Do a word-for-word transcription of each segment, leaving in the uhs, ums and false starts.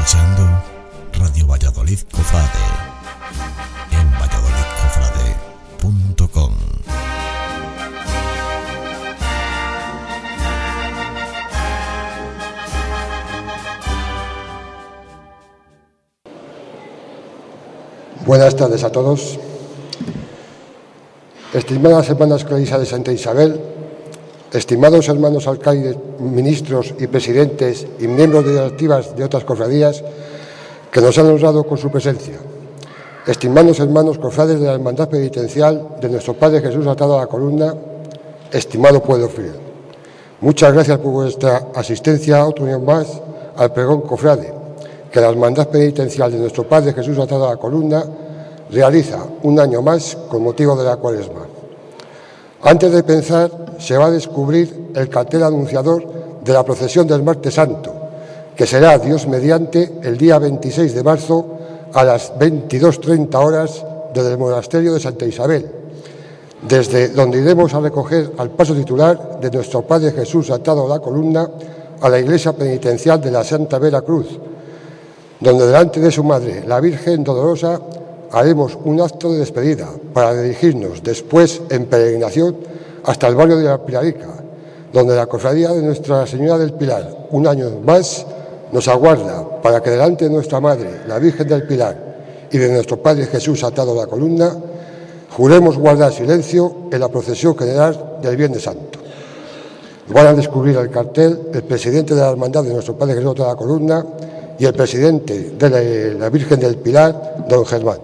escuchando Radio Valladolid Cofrade en valladolid cofrade punto com. Buenas tardes a todos. Estimadas hermanas clarisas de Santa Isabel, estimados hermanos alcaides, ministros y presidentes y miembros directivas de otras cofradías que nos han honrado con su presencia, estimados hermanos cofrades de la Hermandad Penitencial de nuestro Padre Jesús atado a la columna, estimado pueblo fiel, muchas gracias por vuestra asistencia otro año más al pregón cofrade que la Hermandad Penitencial de nuestro Padre Jesús atado a la columna realiza un año más con motivo de la Cuaresma. Antes de pensar, se va a descubrir el cartel anunciador de la procesión del Martes Santo, que será, Dios mediante, el día veintiséis de marzo a las veintidós treinta horas desde el monasterio de Santa Isabel, desde donde iremos a recoger al paso titular de nuestro Padre Jesús atado a la columna a la iglesia penitencial de la Santa Vera Cruz, donde delante de su madre, la Virgen Dolorosa, haremos un acto de despedida para dirigirnos después en peregrinación hasta el barrio de la Pilarica, donde la cofradía de Nuestra Señora del Pilar, un año más, nos aguarda para que delante de nuestra Madre, la Virgen del Pilar, y de nuestro Padre Jesús atado a la columna, juremos guardar silencio en la procesión general del Viernes Santo. Van a descubrir el cartel el presidente de la Hermandad de nuestro Padre Jesús atado a la columna y el presidente de la, la Virgen del Pilar, don Germán.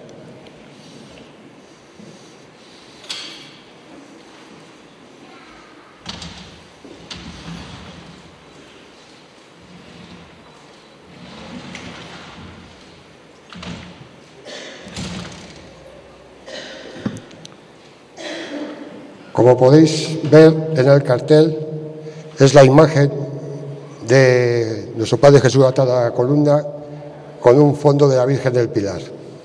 Como podéis ver en el cartel, es la imagen de nuestro Padre Jesús atado a la columna con un fondo de la Virgen del Pilar.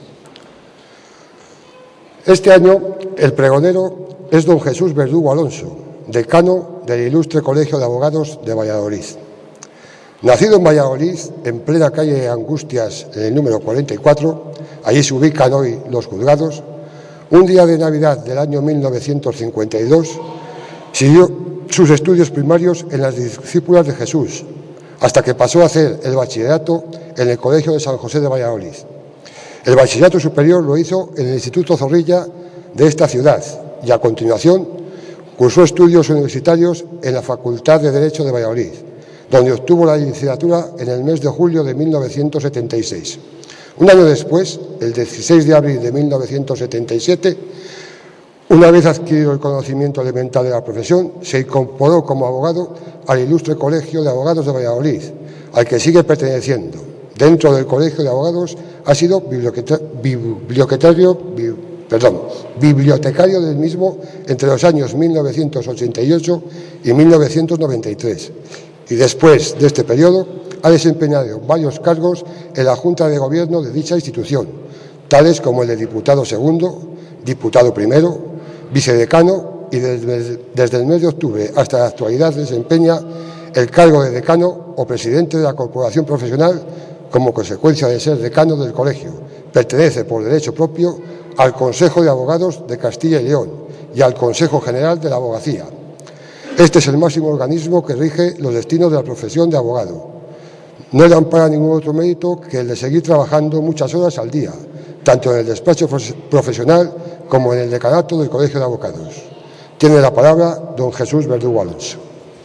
Este año el pregonero es don Jesús Verdugo Alonso, decano del Ilustre Colegio de Abogados de Valladolid. Nacido en Valladolid, en plena calle Angustias, en el número cuarenta y cuatro, allí se ubican hoy los juzgados. Un día de Navidad del año mil novecientos cincuenta y dos, siguió sus estudios primarios en las discípulas de Jesús, hasta que pasó a hacer el bachillerato en el Colegio de San José de Valladolid. El bachillerato superior lo hizo en el Instituto Zorrilla de esta ciudad y, a continuación, cursó estudios universitarios en la Facultad de Derecho de Valladolid, donde obtuvo la licenciatura en el mes de julio de mil novecientos setenta y seis. Un año después, el dieciséis de abril de mil novecientos setenta y siete, una vez adquirido el conocimiento elemental de la profesión, se incorporó como abogado al Ilustre Colegio de Abogados de Valladolid, al que sigue perteneciendo. Dentro del Colegio de Abogados ha sido bibliotecario, bi, perdón, bibliotecario del mismo entre los años mil novecientos ochenta y ocho y mil novecientos noventa y tres. Y después de este periodo ha desempeñado varios cargos en la Junta de Gobierno de dicha institución, tales como el de diputado segundo, diputado primero, vicedecano y desde, desde el mes de octubre hasta la actualidad desempeña el cargo de decano o presidente de la corporación profesional como consecuencia de ser decano del colegio. Pertenece por derecho propio al Consejo de Abogados de Castilla y León y al Consejo General de la Abogacía. Este es el máximo organismo que rige los destinos de la profesión de abogado. No le ampara ningún otro mérito que el de seguir trabajando muchas horas al día, tanto en el despacho profesional como en el decanato del Colegio de Abogados. Tiene la palabra don Jesús Verdugo Alonso.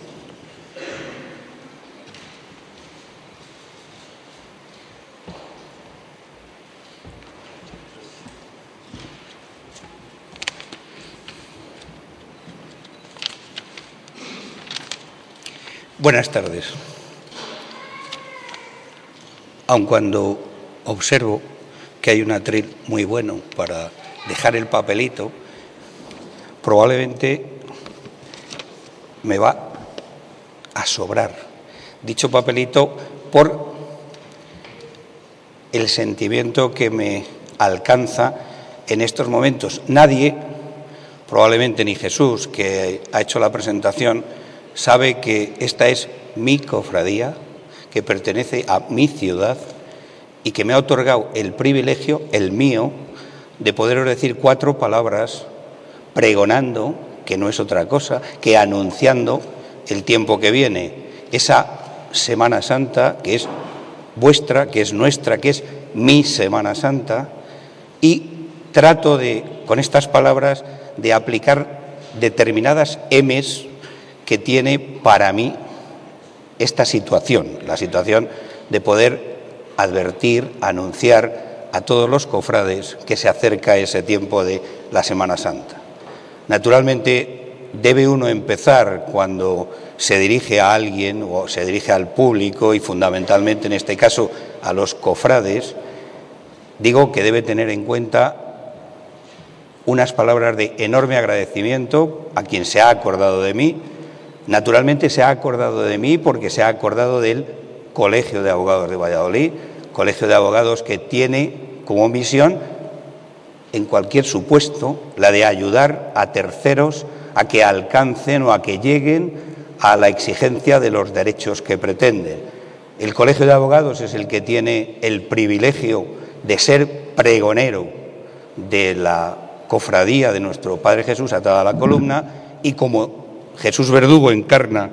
Buenas tardes. Aun cuando observo que hay un atril muy bueno para dejar el papelito, probablemente me va a sobrar dicho papelito por el sentimiento que me alcanza en estos momentos. Nadie, probablemente ni Jesús, que ha hecho la presentación, sabe que esta es mi cofradía, que pertenece a mi ciudad y que me ha otorgado el privilegio, el mío, de poderos decir cuatro palabras pregonando, que no es otra cosa, que anunciando el tiempo que viene, esa Semana Santa que es vuestra, que es nuestra, que es mi Semana Santa, y trato de, con estas palabras, de aplicar determinadas emes que tiene para mí esta situación, la situación de poder advertir, anunciar a todos los cofrades que se acerca ese tiempo de la Semana Santa. Naturalmente, debe uno empezar cuando se dirige a alguien o se dirige al público y fundamentalmente en este caso a los cofrades, digo que debe tener en cuenta unas palabras de enorme agradecimiento a quien se ha acordado de mí. Naturalmente se ha acordado de mí porque se ha acordado del Colegio de Abogados de Valladolid, Colegio de Abogados que tiene como misión, en cualquier supuesto, la de ayudar a terceros a que alcancen o a que lleguen a la exigencia de los derechos que pretenden. El Colegio de Abogados es el que tiene el privilegio de ser pregonero de la cofradía de nuestro Padre Jesús atada a la columna, y como Jesús Verdugo encarna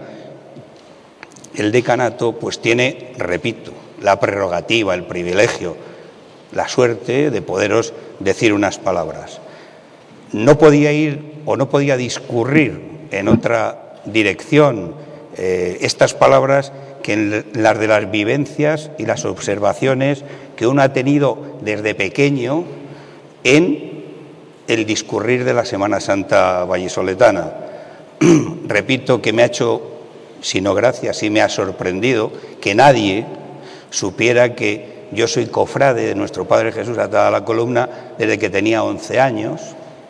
el decanato, pues tiene, repito, la prerrogativa, el privilegio, la suerte de poderos decir unas palabras. No podía ir o no podía discurrir en otra dirección eh, estas palabras que en las de las vivencias y las observaciones que uno ha tenido desde pequeño en el discurrir de la Semana Santa vallisoletana. Repito que me ha hecho, si no gracia, sí me ha sorprendido que nadie supiera que yo soy cofrade de nuestro Padre Jesús atado a la columna desde que tenía once años.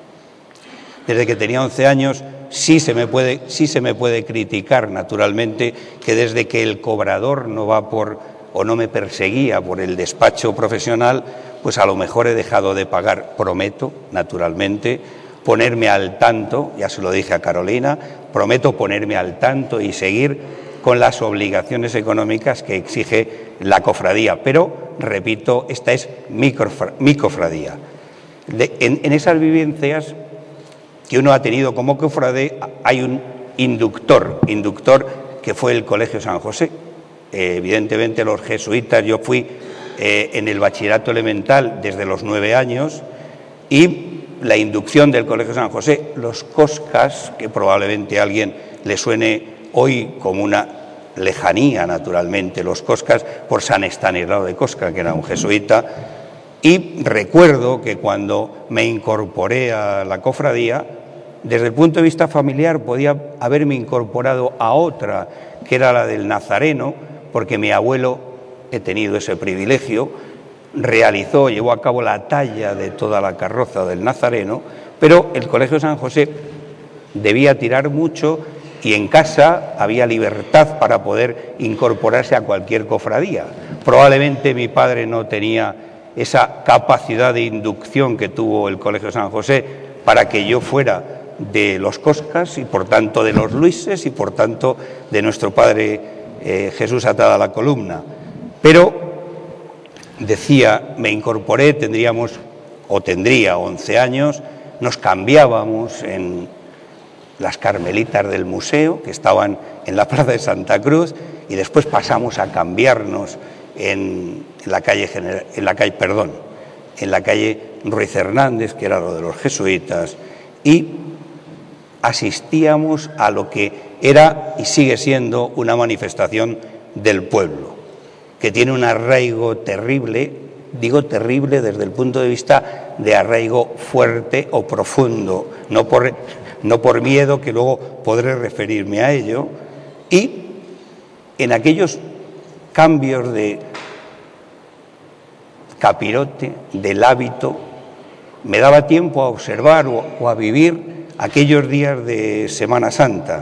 Desde que tenía once años sí se me puede, sí se me puede criticar, naturalmente, que desde que el cobrador no va por o no me perseguía por el despacho profesional, pues a lo mejor he dejado de pagar. Prometo, naturalmente, ponerme al tanto, ya se lo dije a Carolina, prometo ponerme al tanto y seguir con las obligaciones económicas que exige la cofradía. Pero, repito, esta es mi, mi cofradía. De, en, en esas vivencias que uno ha tenido como cofrade hay un inductor, inductor que fue el Colegio San José. Eh, evidentemente los jesuitas, yo fui eh, en el bachillerato elemental desde los nueve años y la inducción del Colegio San José, los Coscas, que probablemente a alguien le suene hoy como una lejanía, naturalmente, los Coscas por San Estanislao de Cosca, que era un jesuita, y recuerdo que cuando me incorporé a la cofradía, desde el punto de vista familiar podía haberme incorporado a otra, que era la del Nazareno, porque mi abuelo, he tenido ese privilegio, realizó, llevó a cabo la talla de toda la carroza del Nazareno, pero el Colegio San José debía tirar mucho y en casa había libertad para poder incorporarse a cualquier cofradía. Probablemente mi padre no tenía esa capacidad de inducción que tuvo el Colegio San José para que yo fuera de los Coscas y por tanto de los Luises y por tanto de nuestro Padre eh, Jesús atado a la columna. Pero, decía, me incorporé, tendríamos o tendría once años, nos cambiábamos en las Carmelitas del Museo, que estaban en la Plaza de Santa Cruz, y después pasamos a cambiarnos en, en la calle General, en la calle, perdón, en la calle Ruiz Hernández, que era lo de los jesuitas, y asistíamos a lo que era y sigue siendo una manifestación del pueblo, que tiene un arraigo terrible, digo terrible desde el punto de vista de arraigo fuerte o profundo, no por, no por miedo, que luego podré referirme a ello, y en aquellos cambios de capirote, del hábito, me daba tiempo a observar o, o a vivir aquellos días de Semana Santa.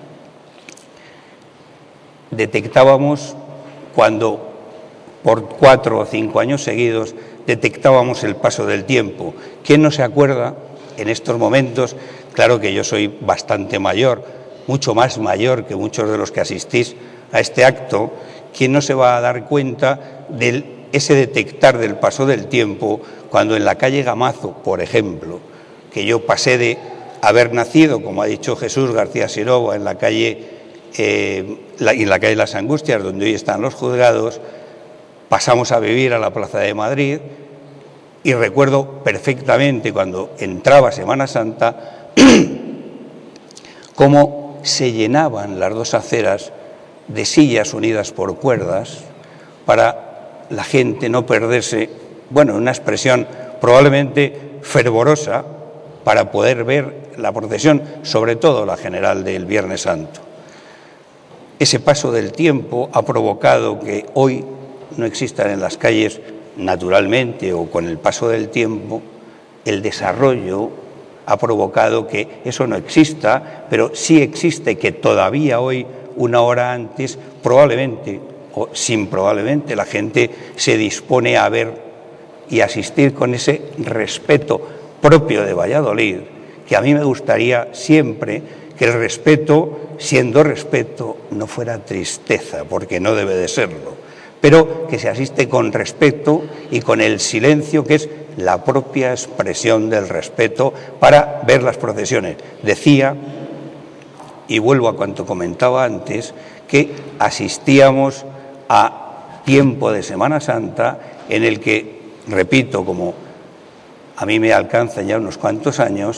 Detectábamos cuando por cuatro o cinco años seguidos detectábamos el paso del tiempo. ¿Quién no se acuerda en estos momentos? Claro que yo soy bastante mayor, mucho más mayor que muchos de los que asistís a este acto, ¿quién no se va a dar cuenta de ese detectar del paso del tiempo cuando en la calle Gamazo, por ejemplo, que yo pasé de haber nacido, como ha dicho Jesús García Sirova, en la calle, eh, la, en la calle Las Angustias, donde hoy están los juzgados, pasamos a vivir a la Plaza de Madrid, y recuerdo perfectamente cuando entraba Semana Santa cómo se llenaban las dos aceras de sillas unidas por cuerdas para la gente no perderse, bueno, una expresión probablemente fervorosa, para poder ver la procesión, sobre todo la general del Viernes Santo. Ese paso del tiempo ha provocado que hoy no existan en las calles, naturalmente, o con el paso del tiempo, el desarrollo ha provocado que eso no exista, pero sí existe que todavía hoy, una hora antes, probablemente, o sin probablemente, la gente se dispone a ver y asistir con ese respeto propio de Valladolid, que a mí me gustaría siempre que el respeto, siendo respeto, no fuera tristeza, porque no debe de serlo, pero que se asiste con respeto y con el silencio, que es la propia expresión del respeto, para ver las procesiones. Decía, y vuelvo a cuanto comentaba antes, que asistíamos a tiempo de Semana Santa en el que, repito, como a mí me alcanzan ya unos cuantos años,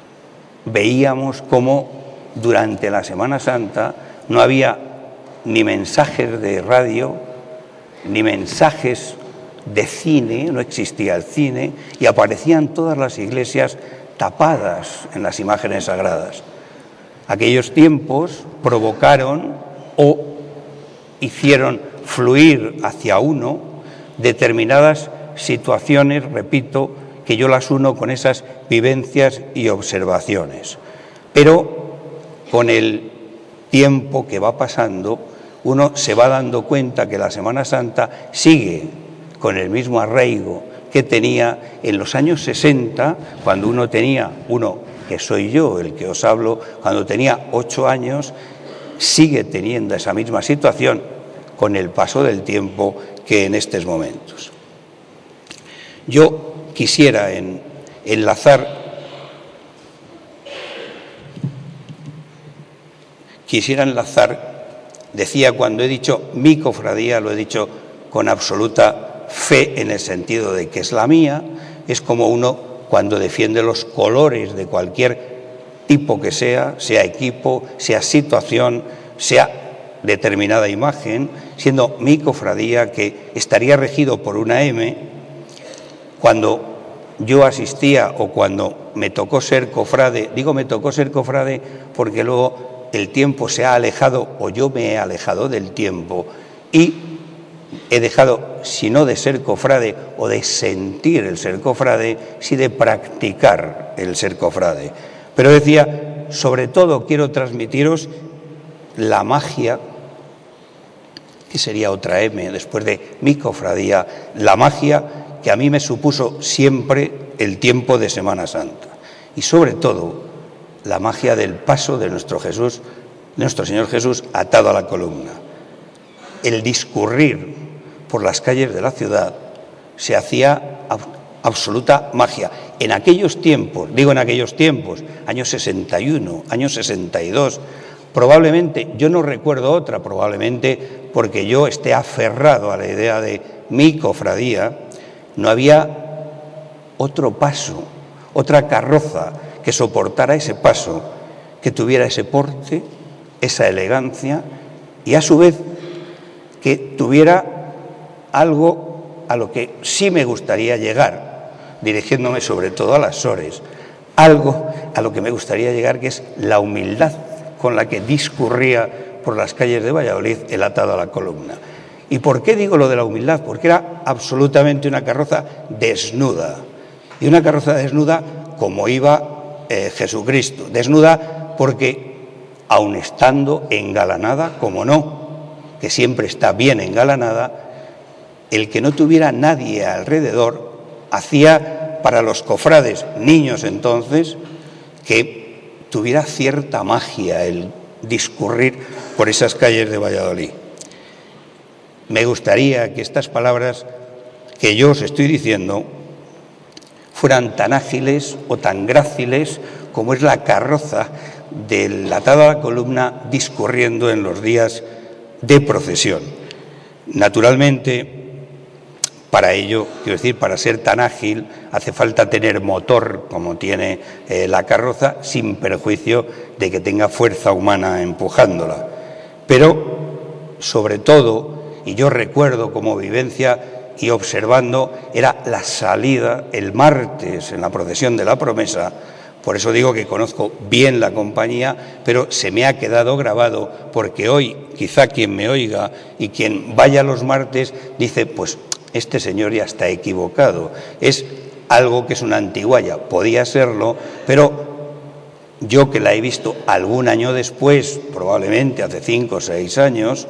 veíamos cómo durante la Semana Santa no había ni mensajes de radio, ni mensajes de cine, no existía el cine, y aparecían todas las iglesias tapadas en las imágenes sagradas. Aquellos tiempos provocaron o hicieron fluir hacia uno determinadas situaciones, repito, que yo las uno con esas vivencias y observaciones. Pero con el tiempo que va pasando, uno se va dando cuenta que la Semana Santa sigue con el mismo arraigo que tenía en los años sesenta, cuando uno tenía, uno que soy yo, el que os hablo, cuando tenía ocho años, sigue teniendo esa misma situación con el paso del tiempo que en estos momentos. Yo quisiera en, enlazar, quisiera enlazar Decía, cuando he dicho mi cofradía, lo he dicho con absoluta fe en el sentido de que es la mía. Es como uno cuando defiende los colores de cualquier tipo que sea, sea equipo, sea situación, sea determinada imagen, siendo mi cofradía, que estaría regido por una M. Cuando yo asistía o cuando me tocó ser cofrade, digo me tocó ser cofrade porque luego el tiempo se ha alejado, o yo me he alejado del tiempo, y he dejado, si no de ser cofrade o de sentir el ser cofrade, sí de practicar el ser cofrade. Pero decía, sobre todo quiero transmitiros la magia, que sería otra M después de mi cofradía, la magia que a mí me supuso siempre el tiempo de Semana Santa. Y sobre todo, la magia del paso de nuestro Jesús, nuestro Señor Jesús, atado a la columna. El discurrir por las calles de la ciudad se hacía absoluta magia. En aquellos tiempos, digo en aquellos tiempos, años sesenta y uno, años sesenta y dos, probablemente, yo no recuerdo otra, probablemente porque yo esté aferrado a la idea de mi cofradía, no había otro paso, otra carroza que soportara ese paso, que tuviera ese porte, esa elegancia y a su vez que tuviera algo a lo que sí me gustaría llegar, dirigiéndome sobre todo a las Sores, algo a lo que me gustaría llegar, que es la humildad con la que discurría por las calles de Valladolid el atado a la columna. ¿Y por qué digo lo de la humildad? Porque era absolutamente una carroza desnuda, y una carroza desnuda como iba Eh, Jesucristo, desnuda porque, aun estando engalanada, como no, que siempre está bien engalanada, el que no tuviera nadie alrededor hacía para los cofrades, niños entonces, que tuviera cierta magia el discurrir por esas calles de Valladolid. me gustaría que estas palabras que yo os estoy diciendo fueran tan ágiles o tan gráciles como es la carroza del atado a la columna discurriendo en los días de procesión. Naturalmente, para ello, quiero decir, para ser tan ágil, hace falta tener motor como tiene eh, la carroza, sin perjuicio de que tenga fuerza humana empujándola. Pero, sobre todo, y yo recuerdo como vivencia y observando, era la salida el martes en la procesión de la Promesa. Por eso digo que conozco bien la compañía, pero se me ha quedado grabado, porque hoy quizá quien me oiga y quien vaya los martes dice, pues este señor ya está equivocado. Es algo que es una antigualla, podía serlo, pero yo que la he visto algún año después, probablemente hace cinco o seis años,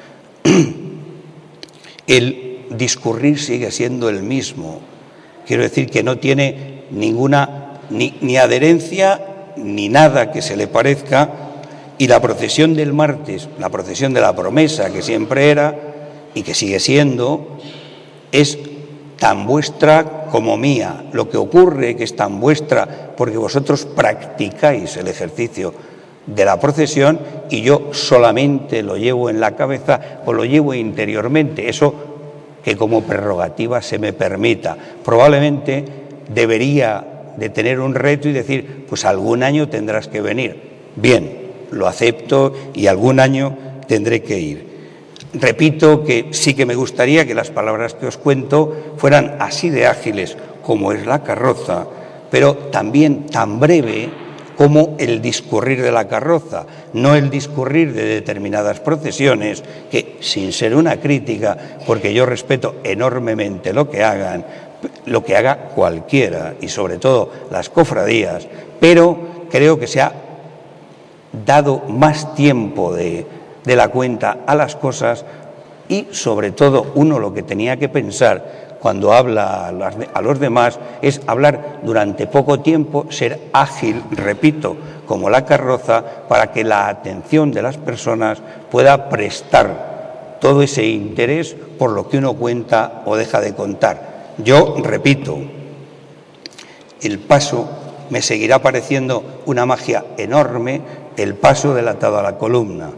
el discurrir sigue siendo el mismo. Quiero decir que no tiene ninguna Ni, ni adherencia ni nada que se le parezca, y la procesión del martes, la procesión de la Promesa, que siempre era y que sigue siendo, es tan vuestra como mía. Lo que ocurre que es tan vuestra porque vosotros practicáis el ejercicio de la procesión y yo solamente lo llevo en la cabeza o lo llevo interiormente, eso que como prerrogativa se me permita. Probablemente debería de tener un reto y decir, pues algún año tendrás que venir. Bien, lo acepto y algún año tendré que ir. Repito que sí que me gustaría que las palabras que os cuento fueran así de ágiles como es la carroza, pero también tan breve como el discurrir de la carroza, no el discurrir de determinadas procesiones que, sin ser una crítica, porque yo respeto enormemente lo que hagan, lo que haga cualquiera y sobre todo las cofradías, pero creo que se ha dado más tiempo de, de la cuenta a las cosas y sobre todo uno lo que tenía que pensar cuando habla a, las, a los demás es hablar durante poco tiempo, ser ágil, repito, como la carroza, para que la atención de las personas pueda prestar todo ese interés por lo que uno cuenta o deja de contar. Yo repito, el paso me seguirá pareciendo una magia enorme, el paso del atado a la columna.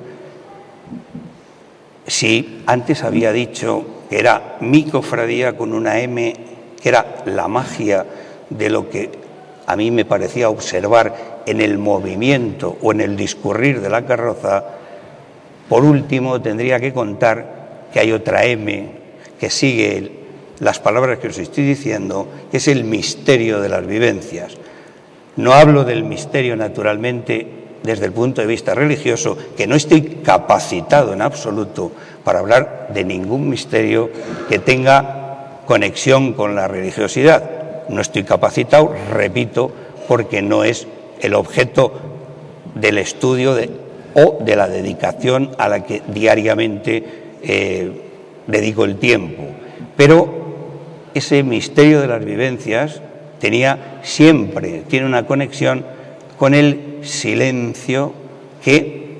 Si antes había dicho que era mi cofradía con una M, que era la magia de lo que a mí me parecía observar en el movimiento o en el discurrir de la carroza, por último tendría que contar que hay otra M que sigue el las palabras que os estoy diciendo, es el misterio de las vivencias. No hablo del misterio, naturalmente, desde el punto de vista religioso, que no estoy capacitado en absoluto para hablar de ningún misterio que tenga conexión con la religiosidad. No estoy capacitado, repito, porque no es el objeto del estudio de, o de la dedicación a la que diariamente eh, dedico el tiempo. Pero ese misterio de las vivencias tenía siempre, tiene una conexión con el silencio que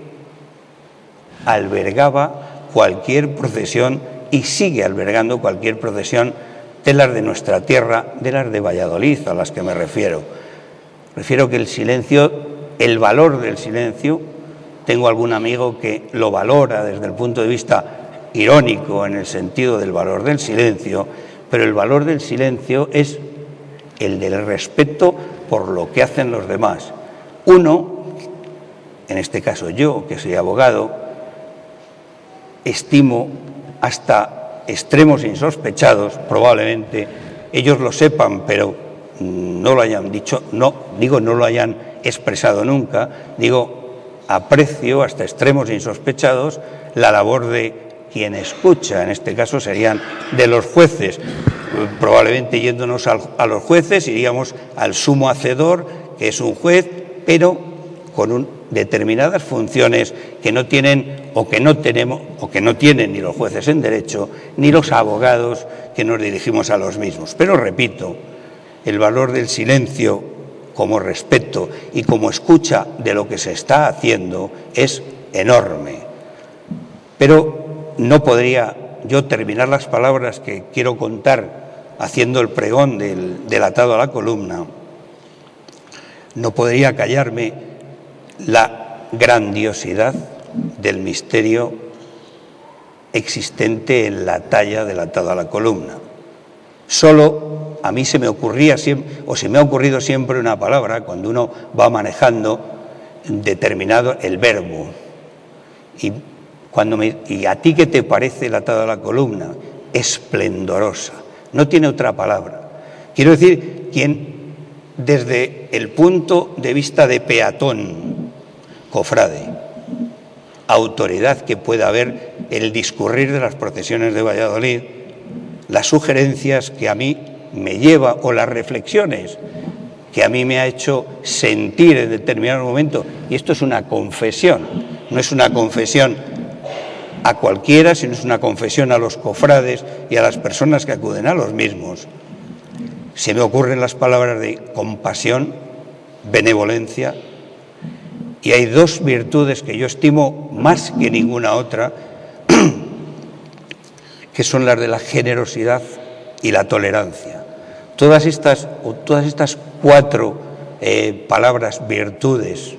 albergaba cualquier procesión y sigue albergando cualquier procesión de las de nuestra tierra, de las de Valladolid, a las que me refiero. Refiero que el silencio, el valor del silencio, tengo algún amigo que lo valora desde el punto de vista irónico en el sentido del valor del silencio, pero el valor del silencio es el del respeto por lo que hacen los demás. Uno, en este caso yo, que soy abogado, estimo hasta extremos insospechados, probablemente ellos lo sepan, pero no lo hayan dicho, no, digo no lo hayan expresado nunca, digo aprecio hasta extremos insospechados la labor de quien escucha, en este caso serían de los jueces. Probablemente yéndonos al, a los jueces iríamos al sumo hacedor, que es un juez, pero con un, determinadas funciones que no tienen o que no tenemos o que no tienen ni los jueces en derecho ni los abogados que nos dirigimos a los mismos. Pero repito, el valor del silencio como respeto y como escucha de lo que se está haciendo es enorme. Pero no podría yo terminar las palabras que quiero contar haciendo el pregón del, del atado a la columna, no podría callarme la grandiosidad del misterio existente en la talla del atado a la columna. Solo a mí se me ocurría siempre, o se me ha ocurrido siempre una palabra cuando uno va manejando determinado el verbo. Y, cuando me, ¿y a ti qué te parece el atado a la columna? Esplendorosa. No tiene otra palabra. Quiero decir, quien desde el punto de vista de peatón, cofrade, autoridad que pueda haber el discurrir de las procesiones de Valladolid, las sugerencias que a mí me lleva o las reflexiones que a mí me ha hecho sentir en determinado momento, y esto es una confesión, no es una confesión a cualquiera, sino es una confesión a los cofrades y a las personas que acuden a los mismos. Se me ocurren las palabras de compasión, benevolencia, y hay dos virtudes que yo estimo más que ninguna otra, que son las de la generosidad y la tolerancia. Todas estas, o todas estas cuatro eh, palabras, virtudes,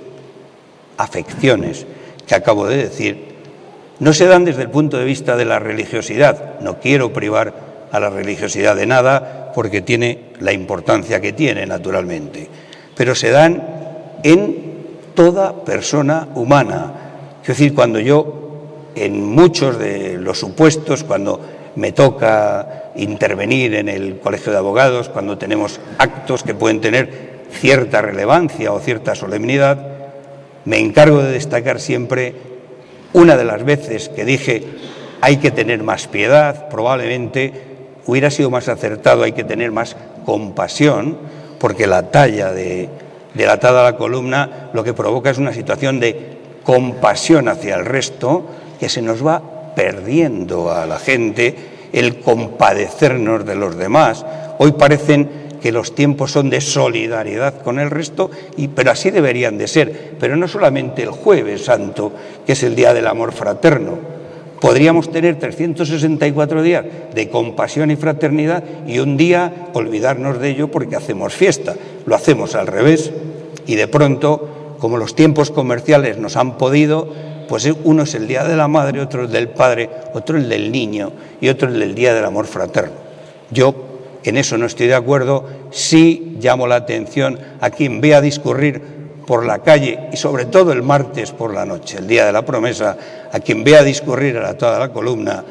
afecciones que acabo de decir, no se dan desde el punto de vista de la religiosidad. No quiero privar a la religiosidad de nada porque tiene la importancia que tiene, naturalmente, pero se dan en toda persona humana. Es decir, cuando yo, en muchos de los supuestos, cuando me toca intervenir en el Colegio de Abogados, cuando tenemos actos que pueden tener cierta relevancia o cierta solemnidad, me encargo de destacar siempre una de las veces que dije hay que tener más piedad, probablemente hubiera sido más acertado, hay que tener más compasión, porque la talla de, de la atada a la columna lo que provoca es una situación de compasión hacia el resto que se nos va perdiendo a la gente, el compadecernos de los demás. Hoy parecen que los tiempos son de solidaridad con el resto, y, pero así deberían de ser. Pero no solamente el Jueves Santo, que es el Día del Amor Fraterno. Podríamos tener trescientos sesenta y cuatro días de compasión y fraternidad y un día olvidarnos de ello porque hacemos fiesta. Lo hacemos al revés y de pronto, como los tiempos comerciales nos han podido, pues uno es el Día de la Madre, otro el del Padre, otro el del Niño y otro el del Día del Amor Fraterno. Yo en eso no estoy de acuerdo. Sí llamo la atención a quien vea discurrir por la calle, y sobre todo el martes por la noche, el día de la promesa, a quien vea discurrir a la toda la columna,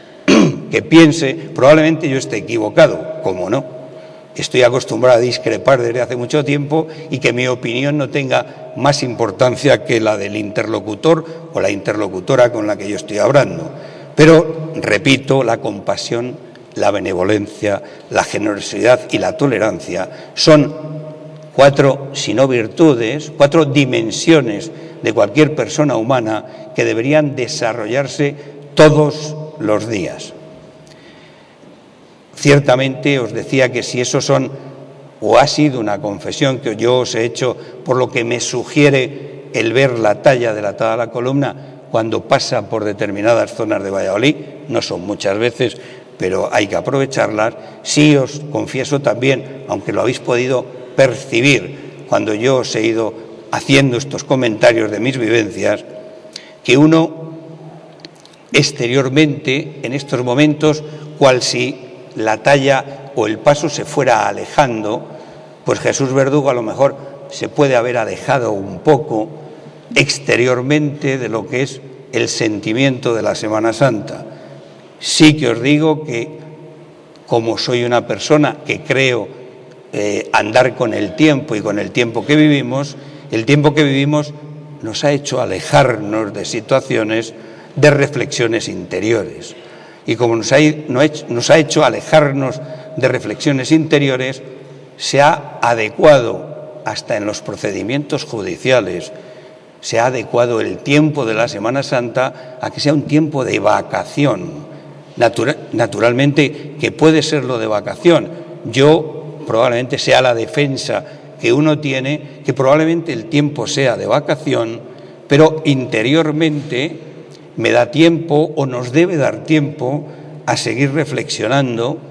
que piense, probablemente yo esté equivocado, como no, estoy acostumbrado a discrepar desde hace mucho tiempo y que mi opinión no tenga más importancia que la del interlocutor o la interlocutora con la que yo estoy hablando. Pero, repito, la compasión, la benevolencia, la generosidad y la tolerancia son cuatro, si no virtudes, cuatro dimensiones de cualquier persona humana que deberían desarrollarse todos los días. Ciertamente os decía que si eso son, o ha sido una confesión que yo os he hecho, por lo que me sugiere el ver la talla de la atada a la columna cuando pasa por determinadas zonas de Valladolid, no son muchas veces, pero hay que aprovecharlas. Sí os confieso también, aunque lo habéis podido percibir cuando yo os he ido haciendo estos comentarios de mis vivencias, que uno exteriormente, en estos momentos, cual si la talla o el paso se fuera alejando, pues Jesús Verdugo a lo mejor se puede haber alejado un poco exteriormente de lo que es el sentimiento de la Semana Santa. Sí que os digo que, como soy una persona que creo eh, andar con el tiempo y con el tiempo que vivimos, el tiempo que vivimos nos ha hecho alejarnos de situaciones, de reflexiones interiores. Y como nos ha, nos ha hecho alejarnos de reflexiones interiores, se ha adecuado, hasta en los procedimientos judiciales, se ha adecuado el tiempo de la Semana Santa a que sea un tiempo de vacación. Natura, naturalmente que puede ser lo de vacación. Yo probablemente sea la defensa que uno tiene, que probablemente el tiempo sea de vacación, pero interiormente me da tiempo o nos debe dar tiempo a seguir reflexionando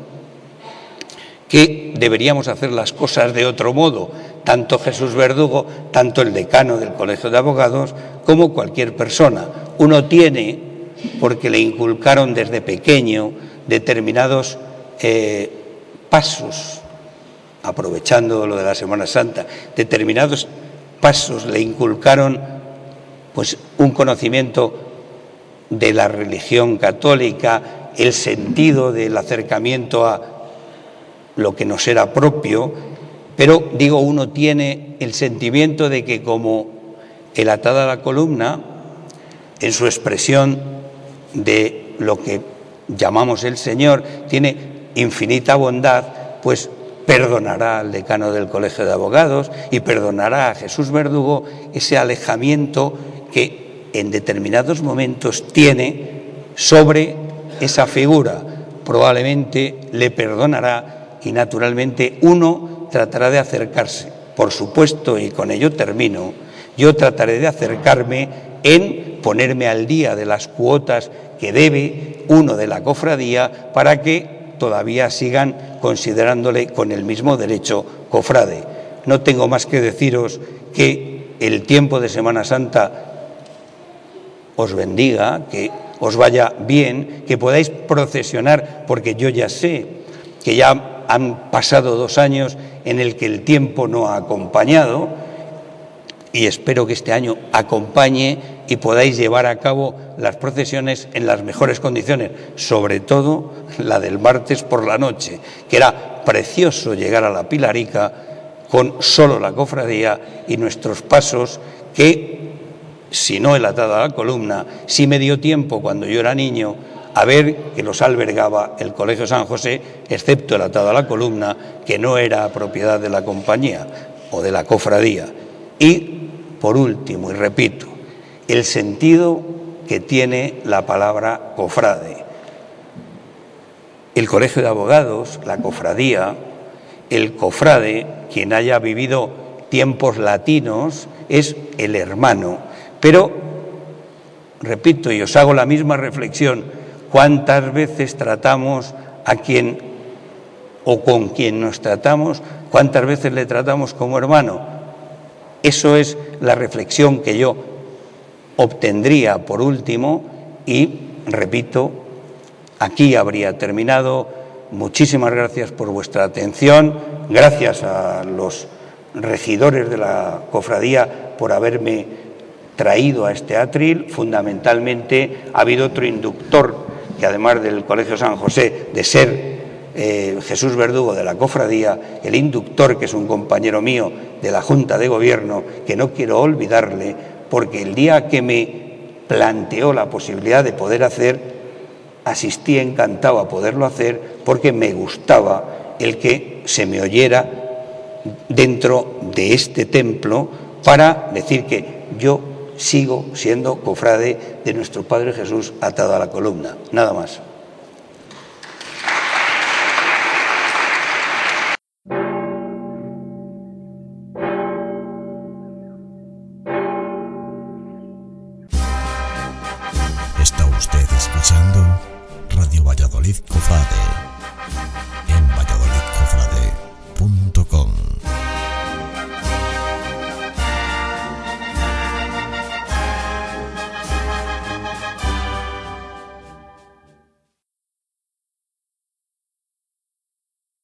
que deberíamos hacer las cosas de otro modo, tanto Jesús Verdugo, tanto el decano del Colegio de Abogados, como cualquier persona. Uno tiene, porque le inculcaron desde pequeño determinados eh, pasos, aprovechando lo de la Semana Santa, determinados pasos le inculcaron pues un conocimiento de la religión católica, el sentido del acercamiento a lo que nos era propio, pero digo, uno tiene el sentimiento de que como el atado a la columna, en su expresión de lo que llamamos el Señor, tiene infinita bondad, pues perdonará al decano del Colegio de Abogados y perdonará a Jesús Verdugo ese alejamiento que en determinados momentos tiene sobre esa figura. Probablemente le perdonará y naturalmente uno tratará de acercarse. Por supuesto, y con ello termino, yo trataré de acercarme en ponerme al día de las cuotas que debe uno de la cofradía para que todavía sigan considerándole con el mismo derecho cofrade. No tengo más que deciros que el tiempo de Semana Santa os bendiga, que os vaya bien, que podáis procesionar, porque yo ya sé que ya han pasado dos años en el que el tiempo no ha acompañado y espero que este año acompañe y podáis llevar a cabo las procesiones en las mejores condiciones, sobre todo la del martes por la noche, que era precioso llegar a la Pilarica con solo la cofradía y nuestros pasos que, si no el atado a la columna, sí me dio tiempo cuando yo era niño a ver que los albergaba el Colegio San José, excepto el atado a la columna, que no era propiedad de la compañía o de la cofradía. Y, por último, y repito, el sentido que tiene la palabra cofrade. El Colegio de Abogados, la cofradía, el cofrade, quien haya vivido tiempos latinos, es el hermano. Pero, repito, y os hago la misma reflexión, ¿cuántas veces tratamos a quien o con quien nos tratamos, cuántas veces le tratamos como hermano? Eso es la reflexión que yo obtendría por último y, repito, aquí habría terminado. Muchísimas gracias por vuestra atención, gracias a los regidores de la cofradía por haberme traído a este atril. Fundamentalmente ha habido otro inductor, que además del Colegio San José, de ser eh, Jesús Verdugo de la cofradía, el inductor, que es un compañero mío de la Junta de Gobierno, que no quiero olvidarle, porque el día que me planteó la posibilidad de poder hacer, asistí encantado a poderlo hacer, porque me gustaba el que se me oyera dentro de este templo para decir que yo sigo siendo cofrade de nuestro Padre Jesús atado a la columna. Nada más. Está usted escuchando Radio Valladolid Cofrade en valladolid cofrade